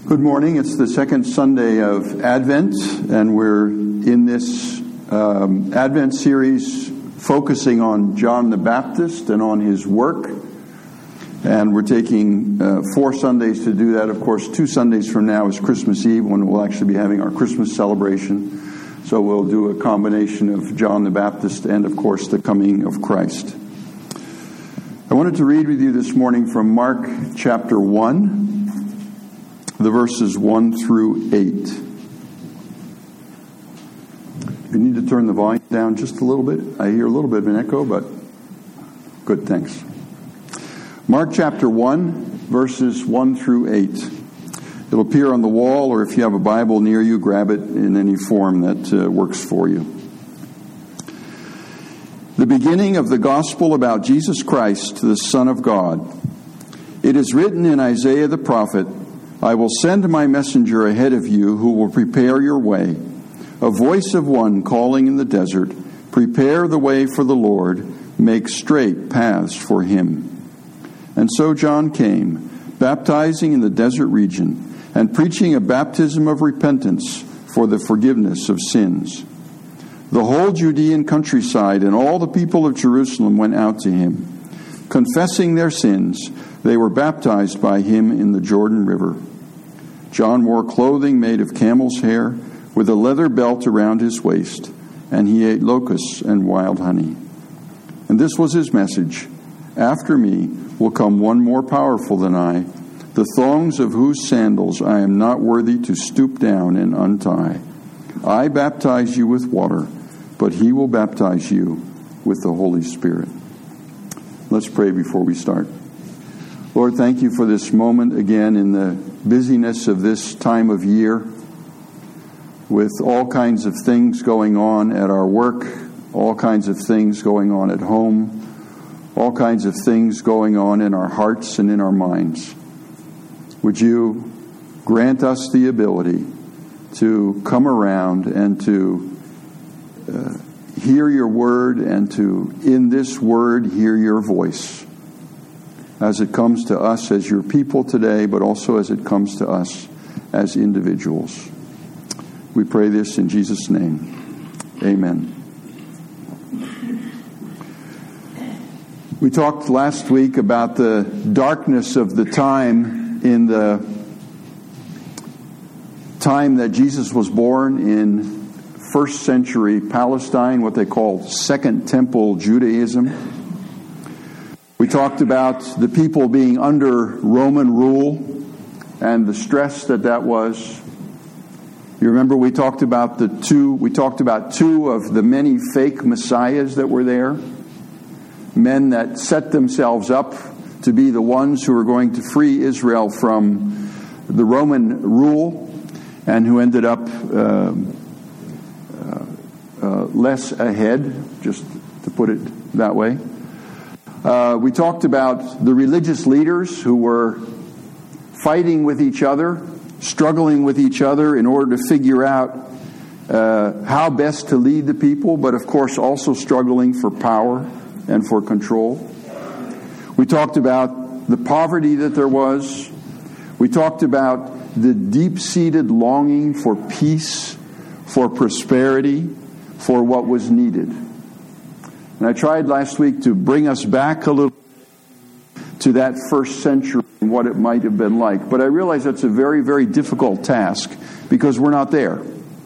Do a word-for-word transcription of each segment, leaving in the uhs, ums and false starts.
Good morning. It's the second Sunday of Advent, and we're in this um, Advent series focusing on John the Baptist and on his work. And we're taking uh, four Sundays to do that. Of course, two Sundays from now is Christmas Eve, when we'll actually be having our Christmas celebration. So we'll do a combination of John the Baptist and, of course, the coming of Christ. I wanted to read with you this morning from Mark chapter one. The verses one through eight. You need to turn the volume down just a little bit. I hear a little bit of an echo, but good, thanks. Mark chapter one, verses one through eight. It'll appear on the wall, or if you have a Bible near you, grab it in any form that uh, works for you. The beginning of the gospel about Jesus Christ, the Son of God. It is written in Isaiah the prophet, I will send my messenger ahead of you who will prepare your way. A voice of one calling in the desert, prepare the way for the Lord, make straight paths for him. And so John came, baptizing in the desert region, and preaching a baptism of repentance for the forgiveness of sins. The whole Judean countryside and all the people of Jerusalem went out to him. Confessing their sins, they were baptized by him in the Jordan River. John wore clothing made of camel's hair, with a leather belt around his waist, and he ate locusts and wild honey. And this was his message, after me will come one more powerful than I, the thongs of whose sandals I am not worthy to stoop down and untie. I baptize you with water, but he will baptize you with the Holy Spirit. Let's pray before we start. Lord, thank you for this moment again in the busyness of this time of year, with all kinds of things going on at our work, all kinds of things going on at home, all kinds of things going on in our hearts and in our minds. Would you grant us the ability to come around and to uh, hear your word, and to, in this word, hear your voice as it comes to us as your people today, but also as it comes to us as individuals. We pray this in Jesus' name. Amen. We talked last week about the darkness of the time in the time that Jesus was born in first century Palestine, what they call Second Temple Judaism. We talked about the people being under Roman rule and the stress that that was. You remember we talked about the two, we talked about two of the many fake messiahs that were there. Men that set themselves up to be the ones who were going to free Israel from the Roman rule, and who ended up uh, uh, uh, less ahead, just to put it that way. Uh, we talked about the religious leaders who were fighting with each other, struggling with each other in order to figure out uh, how best to lead the people, but of course also struggling for power and for control. We talked about the poverty that there was. We talked about the deep-seated longing for peace, for prosperity, for what was needed. And I tried last week to bring us back a little to that first century and what it might have been like. But I realize that's a very, very difficult task because we're not there.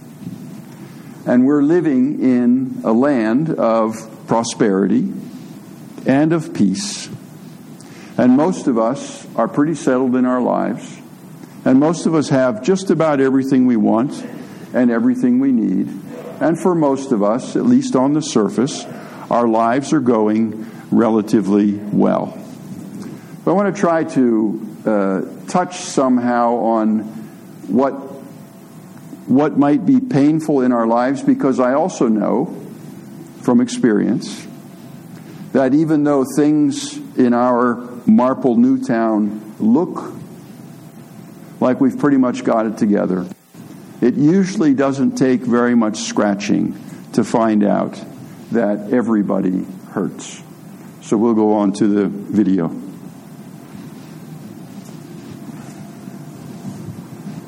And we're living in a land of prosperity and of peace. And most of us are pretty settled in our lives. And most of us have just about everything we want and everything we need. And for most of us, at least on the surface, our lives are going relatively well. But I want to try to uh, touch somehow on what what might be painful in our lives, because I also know from experience that even though things in our Marple Newtown look like we've pretty much got it together, it usually doesn't take very much scratching to find out that everybody hurts. So we'll go on to the video.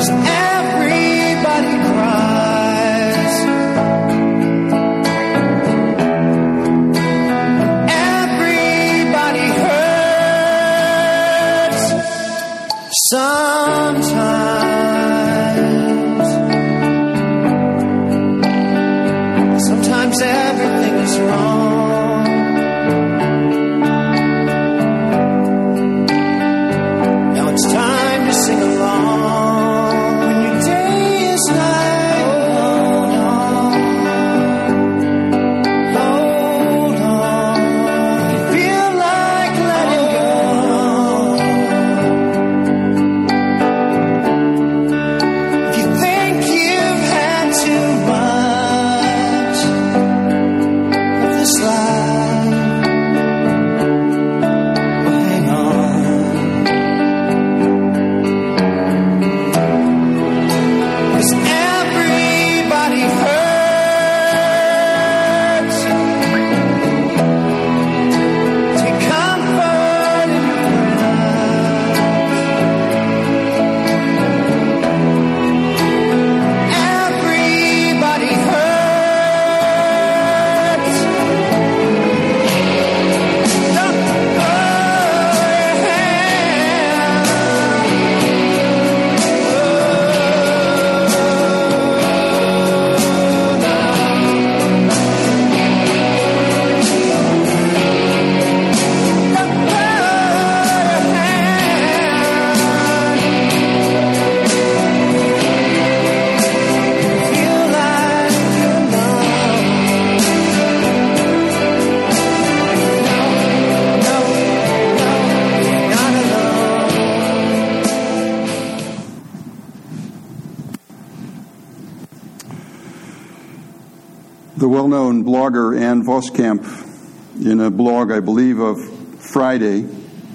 The well-known blogger Ann Voskamp, in a blog, I believe, of Friday,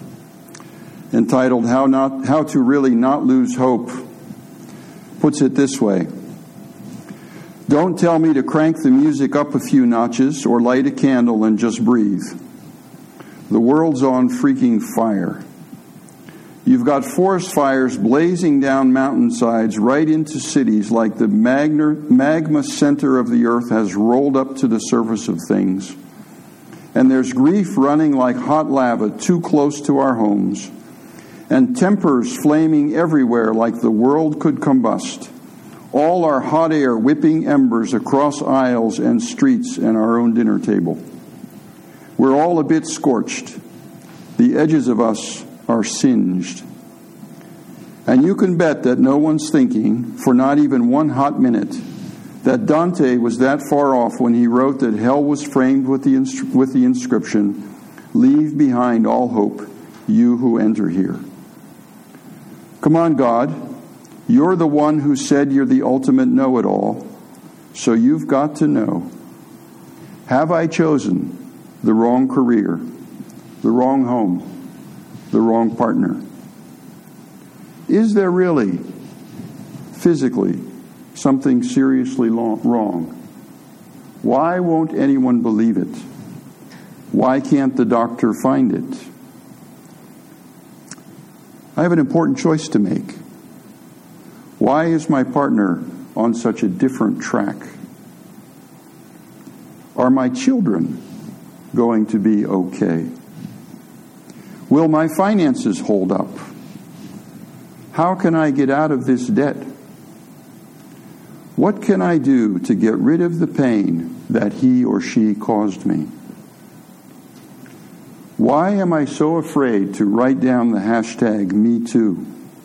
entitled How Not How to Really Not Lose Hope, puts it this way: don't tell me to crank the music up a few notches or light a candle and just breathe. The world's on freaking fire. You've got forest fires blazing down mountainsides right into cities, like the magna, magma center of the earth has rolled up to the surface of things. And there's grief running like hot lava too close to our homes, and tempers flaming everywhere like the world could combust. All our hot air whipping embers across aisles and streets and our own dinner table. We're all a bit scorched. The edges of us are singed. And you can bet that no one's thinking, for not even one hot minute, that Dante was that far off when he wrote that hell was framed with the ins- with the inscription, "Leave behind all hope, you who enter here." Come on, God. You're the one who said you're the ultimate know-it-all, so you've got to know. Have I chosen the wrong career, the wrong home, the wrong partner? Is there really, physically, something seriously wrong? Why won't anyone believe it? Why can't the doctor find it? I have an important choice to make. Why is my partner on such a different track? Are my children going to be okay? Will my finances hold up? How can I get out of this debt? What can I do to get rid of the pain that he or she caused me? Why am I so afraid to write down the hashtag Me Too?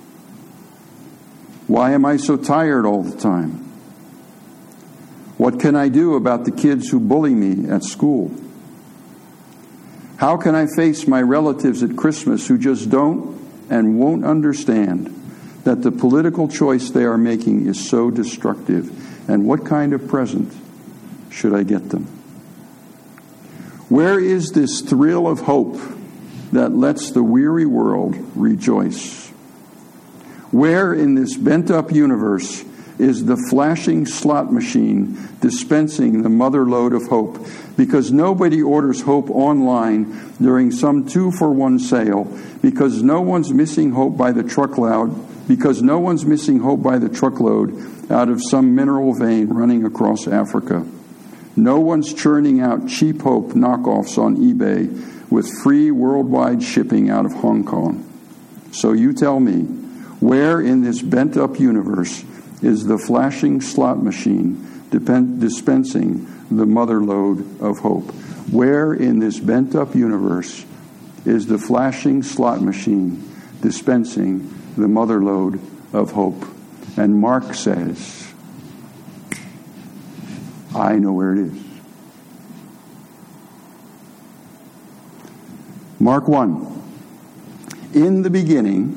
Why am I so tired all the time? What can I do about the kids who bully me at school? How can I face my relatives at Christmas who just don't and won't understand that the political choice they are making is so destructive? And what kind of present should I get them? Where is this thrill of hope that lets the weary world rejoice? Where in this bent-up universe is the flashing slot machine dispensing the mother lode of hope, because nobody orders hope online during some two-for-one sale, because no one's missing hope by the truckload, because no one's missing hope by the truckload out of some mineral vein running across Africa. No one's churning out cheap hope knockoffs on eBay with free worldwide shipping out of Hong Kong. So you tell me, where in this bent-up universe is the flashing slot machine depend, dispensing the mother lode of hope? Where in this bent-up universe is the flashing slot machine dispensing the mother lode of hope? And Mark says, I know where it is. Mark one. In the beginning,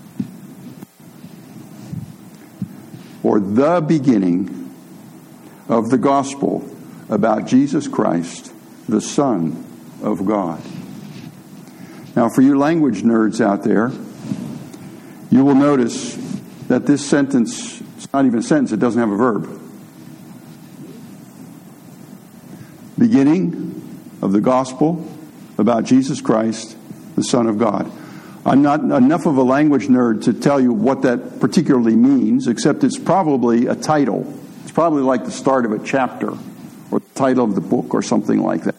or the beginning of the gospel about Jesus Christ, the Son of God. Now, for you language nerds out there, you will notice that this sentence, it's not even a sentence, it doesn't have a verb. Beginning of the gospel about Jesus Christ, the Son of God. I'm not enough of a language nerd to tell you what that particularly means, except it's probably a title. It's probably like the start of a chapter, or the title of the book, or something like that.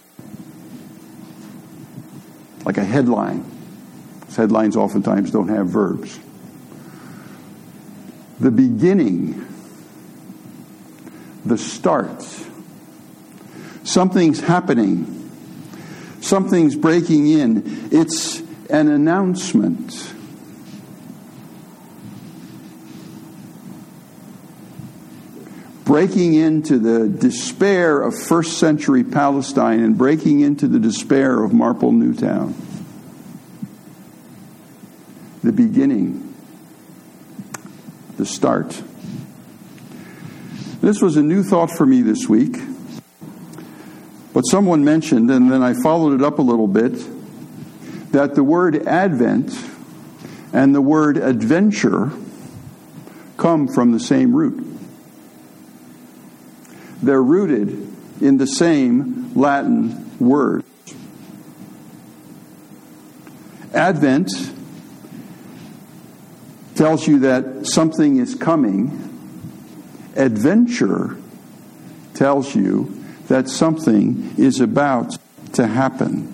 Like a headline. Because headlines oftentimes don't have verbs. The beginning. The start. Something's happening. Something's breaking in. It's an announcement. Breaking into the despair of first century Palestine and breaking into the despair of Marple Newtown. The beginning. The start. This was a new thought for me this week. What someone mentioned, and then I followed it up a little bit, that the word Advent and the word adventure come from the same root. They're rooted in the same Latin word. Advent tells you that something is coming. Adventure tells you that something is about to happen.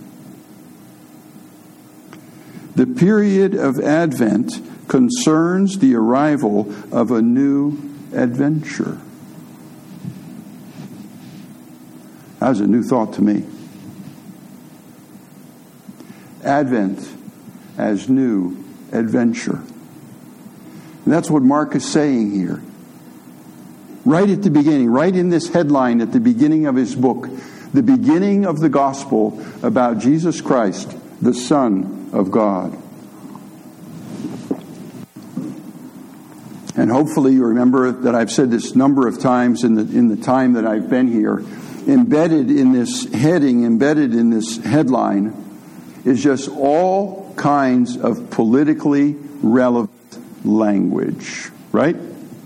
The period of Advent concerns the arrival of a new adventure. That was a new thought to me. Advent as new adventure. And that's what Mark is saying here. Right at the beginning, right in this headline at the beginning of his book, the beginning of the gospel about Jesus Christ, the Son of God. And hopefully you remember that I've said this number of times in the in the time that I've been here. Embedded in this heading, embedded in this headline, is just all kinds of politically relevant language, right?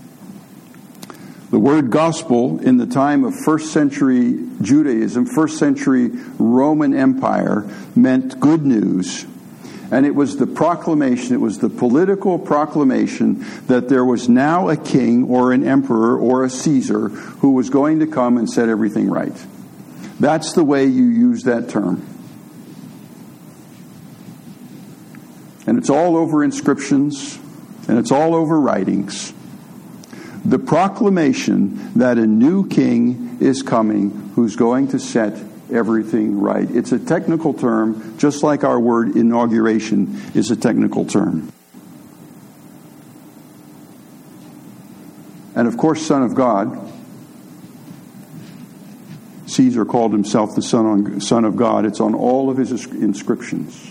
The word gospel in the time of first century Judaism, first century Roman Empire, meant good news. And it was the proclamation, it was the political proclamation that there was now a king or an emperor or a Caesar who was going to come and set everything right. That's the way you use that term. And it's all over inscriptions, and it's all over writings. The proclamation that a new king is coming who's going to set everything right. It's a technical term, just like our word inauguration is a technical term. And of course, Son of God. Caesar called himself the Son, son of God. It's on all of his inscriptions.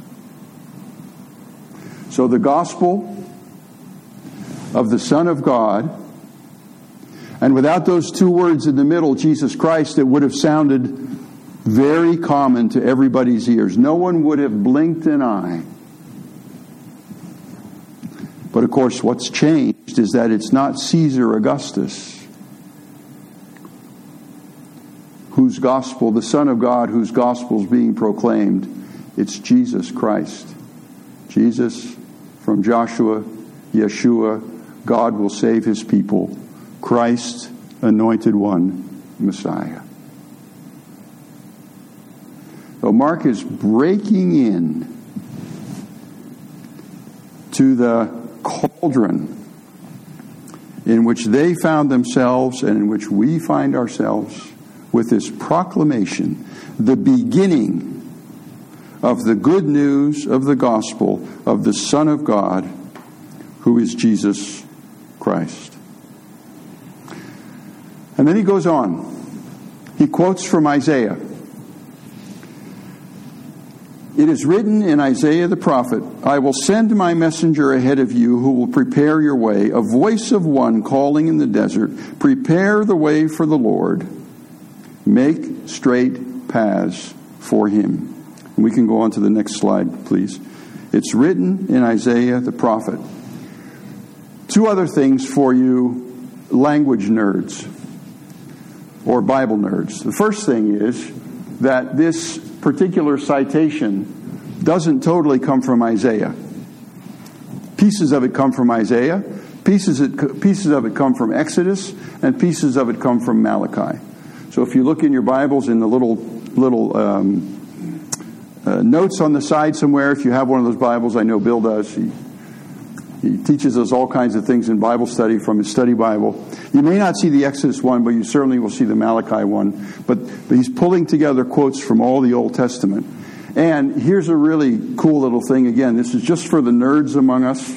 So the gospel of the Son of God, and without those two words in the middle, Jesus Christ, it would have sounded very common to everybody's ears. No one would have blinked an eye. But of course, what's changed is that it's not Caesar Augustus whose gospel, the Son of God, whose gospel is being proclaimed. It's Jesus Christ. Jesus, from Joshua, Yeshua, God will save his people. Christ, anointed one, Messiah. So Mark is breaking in to the cauldron in which they found themselves and in which we find ourselves with this proclamation, the beginning of the good news of the gospel of the Son of God, who is Jesus Christ. And then he goes on. He quotes from Isaiah. It is written in Isaiah the prophet, I will send my messenger ahead of you who will prepare your way, a voice of one calling in the desert, prepare the way for the Lord, make straight paths for him. And we can go on to the next slide, please. It's written in Isaiah the prophet. Two other things for you language nerds or Bible nerds. The first thing is that this particular citation doesn't totally come from Isaiah. Pieces of it come from Isaiah, pieces it, pieces of it come from Exodus, and pieces of it come from Malachi. So if you look in your Bibles in the little little um, uh, notes on the side somewhere, if you have one of those Bibles, I know Bill does. He, he teaches us all kinds of things in Bible study from his study Bible. You may not see the Exodus one, but you certainly will see the Malachi one. But, but he's pulling together quotes from all the Old Testament. And here's a really cool little thing. Again, this is just for the nerds among us.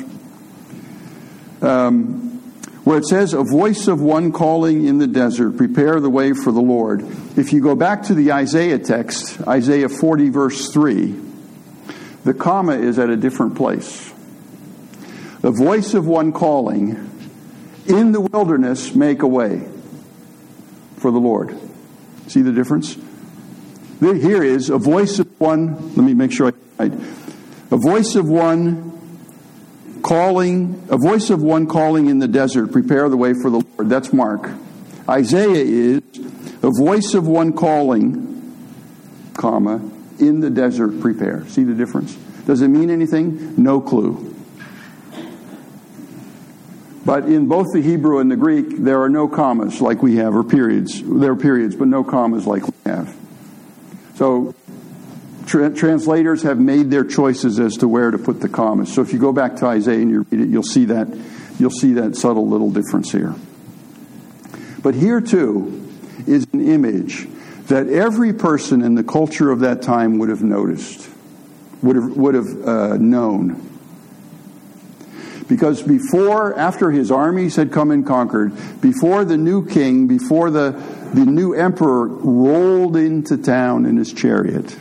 Um, where it says, a voice of one calling in the desert, prepare the way for the Lord. If you go back to the Isaiah text, Isaiah forty verse three, the comma is at a different place. The voice of one calling, in the wilderness make a way for the Lord. See the difference? Here is a voice of one, let me make sure I right. A voice of one calling, a voice of one calling in the desert, prepare the way for the Lord. That's Mark. Isaiah is a voice of one calling, comma, in the desert, prepare. See the difference? Does it mean anything? No clue. But in both the Hebrew and the Greek, there are no commas like we have, or periods. There are periods, but no commas like we have. So tra- translators have made their choices as to where to put the commas. So if you go back to Isaiah and you read it, you'll see that you'll see that subtle little difference here. But here too is an image that every person in the culture of that time would have noticed, would have would have uh, known. Because before, after his armies had come and conquered, before the new king, before the, the new emperor rolled into town in his chariot,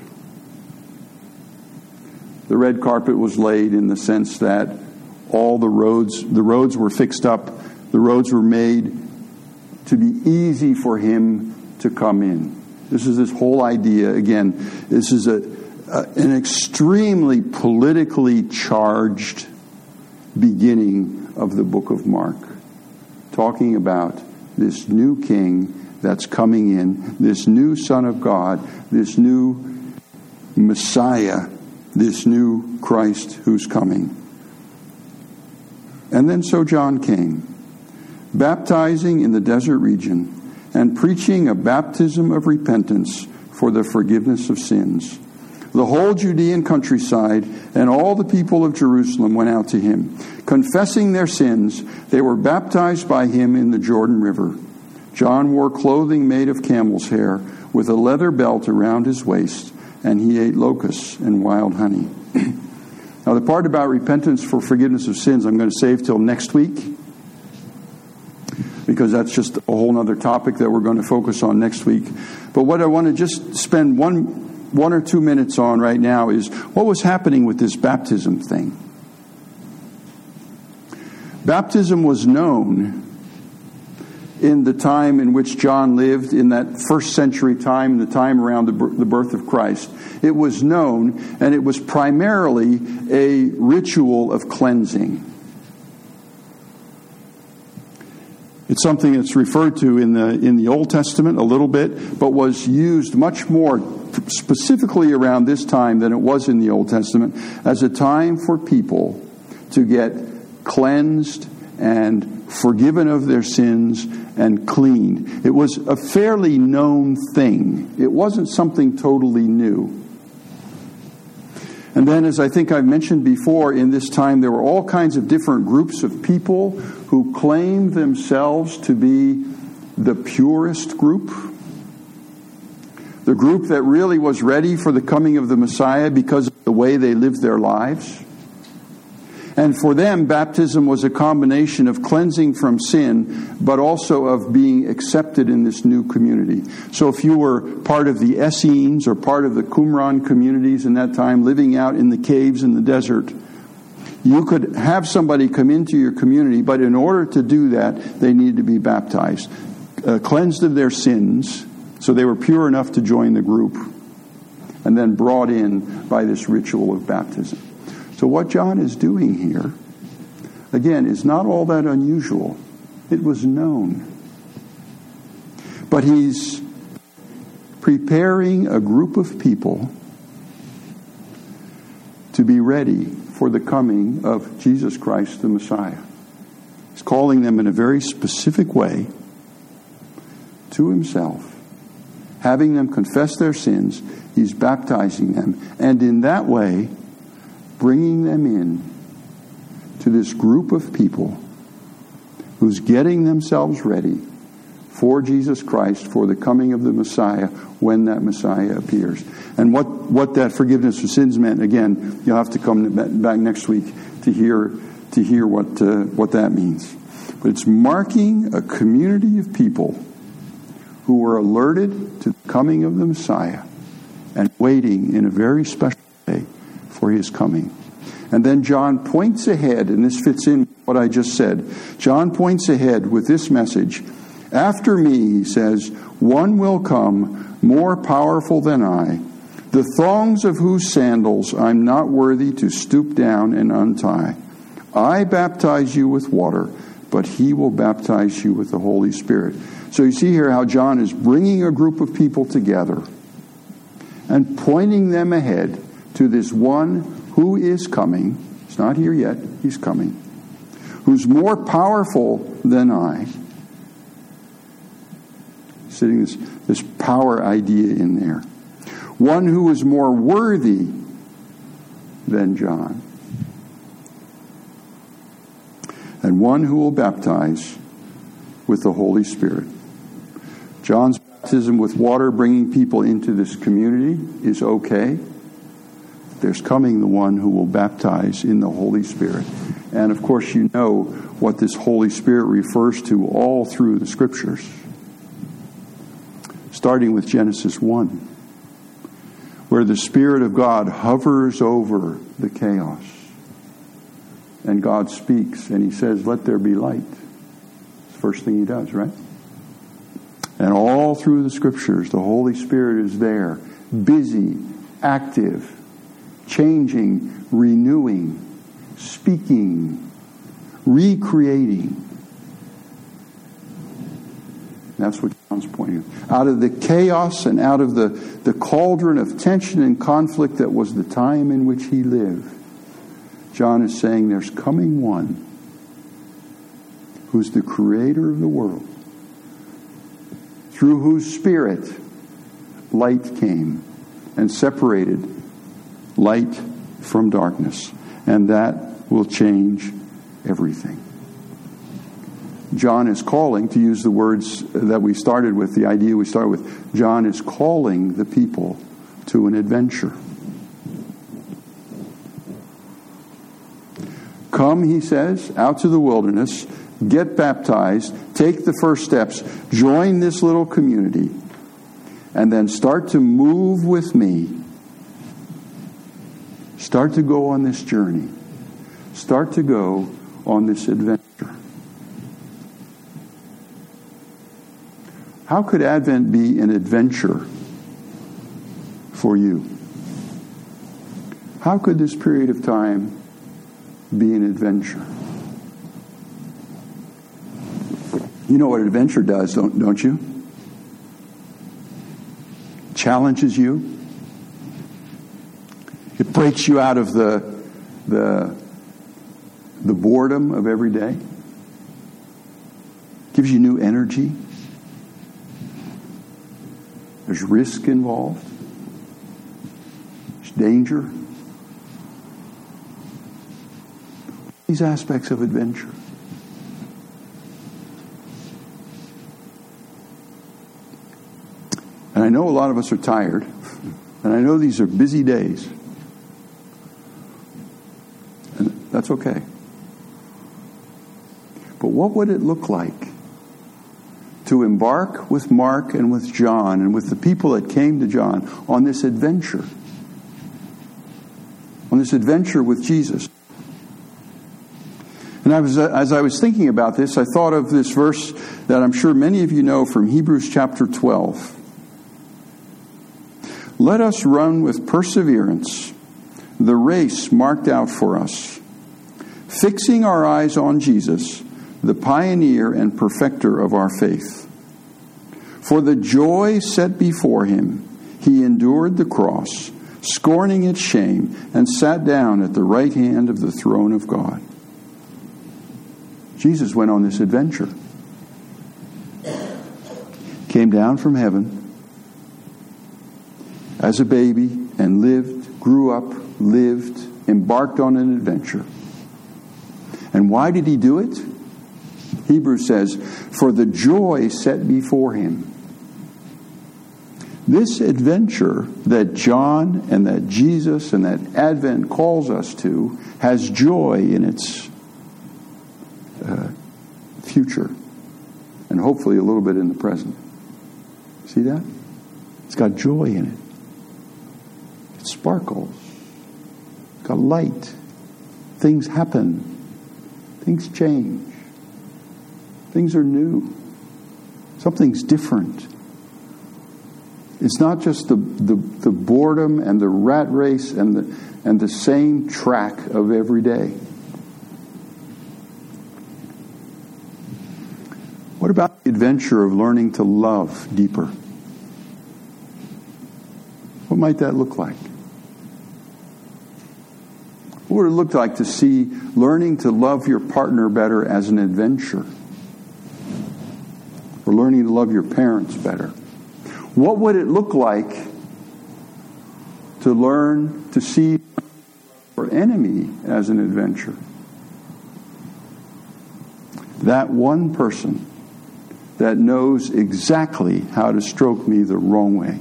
the red carpet was laid in the sense that all the roads, the roads were fixed up, the roads were made to be easy for him to come in. This is this whole idea, again, this is a, a an extremely politically charged beginning of the book of Mark, talking about this new king that's coming in, this new Son of God, this new Messiah, this new Christ who's coming. And then so John came, baptizing in the desert region and preaching a baptism of repentance for the forgiveness of sins. The whole Judean countryside and all the people of Jerusalem went out to him. Confessing their sins, they were baptized by him in the Jordan River. John wore clothing made of camel's hair with a leather belt around his waist, and he ate locusts and wild honey. Now the part about repentance for forgiveness of sins I'm going to save till next week, because that's just a whole other topic that we're going to focus on next week. But what I want to just spend one one or two minutes on right now is what was happening with this baptism thing. Baptism was known in the time in which John lived, in that first century time, the time around the birth of Christ. It was known, and it was primarily a ritual of cleansing. It's something that's referred to in the in the Old Testament a little bit, but was used much more specifically around this time than it was in the Old Testament, as a time for people to get cleansed and forgiven of their sins and cleaned. It was a fairly known thing. It wasn't something totally new. And then, as I think I've mentioned before, in this time there were all kinds of different groups of people who claimed themselves to be the purest group, the group that really was ready for the coming of the Messiah because of the way they lived their lives. And for them, baptism was a combination of cleansing from sin, but also of being accepted in this new community. So if you were part of the Essenes or part of the Qumran communities in that time, living out in the caves in the desert, you could have somebody come into your community, but in order to do that, they needed to be baptized, uh, cleansed of their sins, so they were pure enough to join the group, and then brought in by this ritual of baptism. So what John is doing here, again, is not all that unusual. It was known. But he's preparing a group of people to be ready for the coming of Jesus Christ the Messiah. He's calling them in a very specific way to himself. Having them confess their sins, he's baptizing them. And in that way, bringing them in to this group of people who's getting themselves ready for Jesus Christ, for the coming of the Messiah, when that Messiah appears. And what, what that forgiveness of sins meant, again, you'll have to come back next week to hear to hear what uh, what that means. But it's marking a community of people who were alerted to the coming of the Messiah and waiting in a very special way for his coming. And then John points ahead, and this fits in what I just said. John points ahead with this message. After me, he says, one will come more powerful than I, the thongs of whose sandals I'm not worthy to stoop down and untie. I baptize you with water, but he will baptize you with the Holy Spirit. So you see here how John is bringing a group of people together and pointing them ahead to this one who is coming. He's not here yet, he's coming. Who's more powerful than I. Sitting this, this power idea in there. One who is more worthy than John. And one who will baptize with the Holy Spirit. John's baptism with water, bringing people into this community, is okay. There's coming the one who will baptize in the Holy Spirit. And of course you know what this Holy Spirit refers to all through the Scriptures. Starting with Genesis one, where the Spirit of God hovers over the chaos. And God speaks and he says, let there be light. It's the first thing he does, right? And all through the Scriptures, the Holy Spirit is there, busy, active, changing, renewing, speaking, recreating. That's what John's pointing at. Out of the chaos and out of the, the cauldron of tension and conflict that was the time in which he lived, John is saying there's coming one who's the creator of the world, through whose Spirit light came and separated light from darkness. And that will change everything. John is calling, to use the words that we started with, the idea we started with, John is calling the people to an adventure. Come, he says, out to the wilderness, get baptized, take the first steps, join this little community, and then start to move with me. Start to go on this journey. Start to go on this adventure. How could Advent be an adventure for you? How could this period of time be an adventure? You know what adventure does, don't, don't you? Challenges you. It breaks you out of the, the, the boredom of every day. Gives you new energy. There's risk involved. There's danger. These aspects of adventure. And I know a lot of us are tired. And I know these are busy days. And that's okay. But what would it look like to embark with Mark and with John and with the people that came to John on this adventure? On this adventure with Jesus. And I was, as I was thinking about this, I thought of this verse that I'm sure many of you know from Hebrews chapter twelve. Let us run with perseverance the race marked out for us, fixing our eyes on Jesus, the pioneer and perfecter of our faith. For the joy set before him, he endured the cross, scorning its shame, and sat down at the right hand of the throne of God. Jesus went on this adventure. Came down from heaven as a baby and lived, grew up, lived, embarked on an adventure. And why did he do it? Hebrews says, for the joy set before him. This adventure that John and that Jesus and that Advent calls us to has joy in its uh, future. And hopefully a little bit in the present. See that? It's got joy in it. It sparkles. It's got light. Things happen. Things change. Things are new. Something's different. It's not just the, the, the boredom and the rat race and the, and the same track of every day. What about the adventure of learning to love deeper? What might that look like? What would it look like to see learning to love your partner better as an adventure? Or learning to love your parents better? What would it look like to learn to see your enemy as an adventure? That one person that knows exactly how to stroke me the wrong way.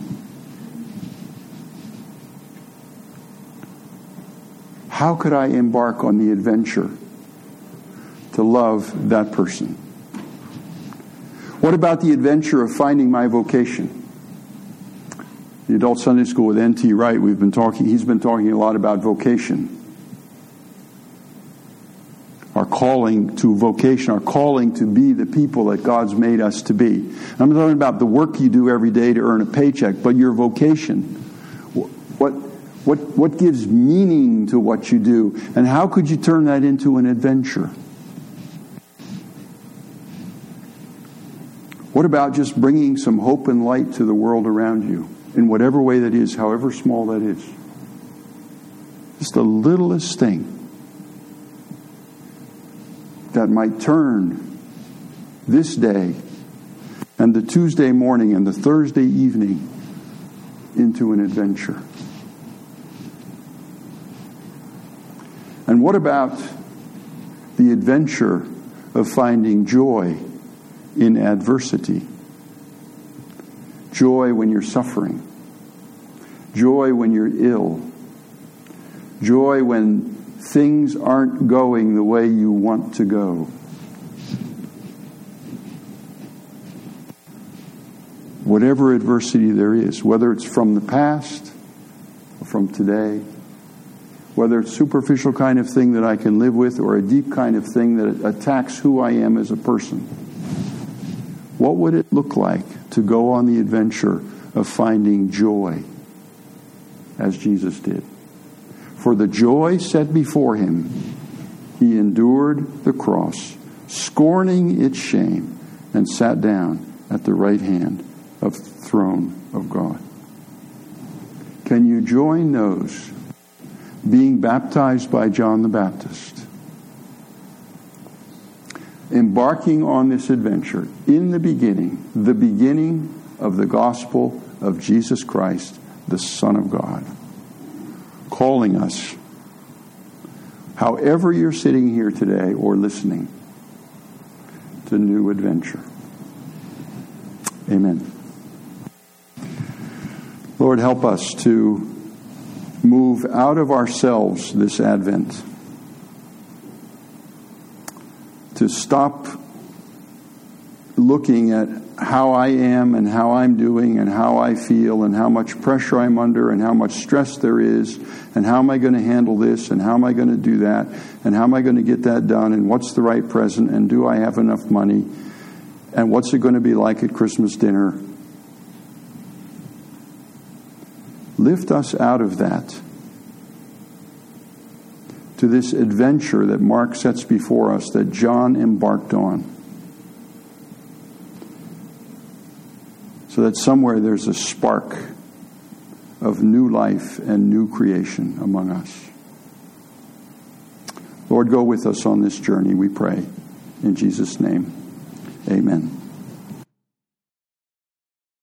How could I embark on the adventure to love that person? What about the adventure of finding my vocation? The Adult Sunday School with N T Wright, we've been talking, he's been talking a lot about vocation. Our calling to vocation, our calling to be the people that God's made us to be. I'm talking about the work you do every day to earn a paycheck, but your vocation. What, what, what gives meaning to what you do? And how could you turn that into an adventure? What about just bringing some hope and light to the world around you? In whatever way that is, however small that is. Just the littlest thing that might turn this day and the Tuesday morning and the Thursday evening into an adventure. And what about the adventure of finding joy in adversity? Joy when you're suffering. Joy when you're ill. Joy when things aren't going the way you want to go. Whatever adversity there is, whether it's from the past or from today, whether it's a superficial kind of thing that I can live with or a deep kind of thing that attacks who I am as a person, what would it look like to go on the adventure of finding joy as Jesus did? For the joy set before him, he endured the cross, scorning its shame, and sat down at the right hand of the throne of God. Can you join those being baptized by John the Baptist, embarking on this adventure in the beginning, the beginning of the gospel of Jesus Christ, the Son of God, calling us, however you're sitting here today or listening, to new adventure. Amen. Lord, help us to move out of ourselves this Advent, to stop looking at how I am and how I'm doing and how I feel and how much pressure I'm under and how much stress there is and how am I going to handle this and how am I going to do that and how am I going to get that done and what's the right present and do I have enough money and what's it going to be like at Christmas dinner. Lift us out of that to this adventure that Mark sets before us, that John embarked on. So that somewhere there's a spark of new life and new creation among us. Lord, go with us on this journey, we pray. In Jesus' name, amen.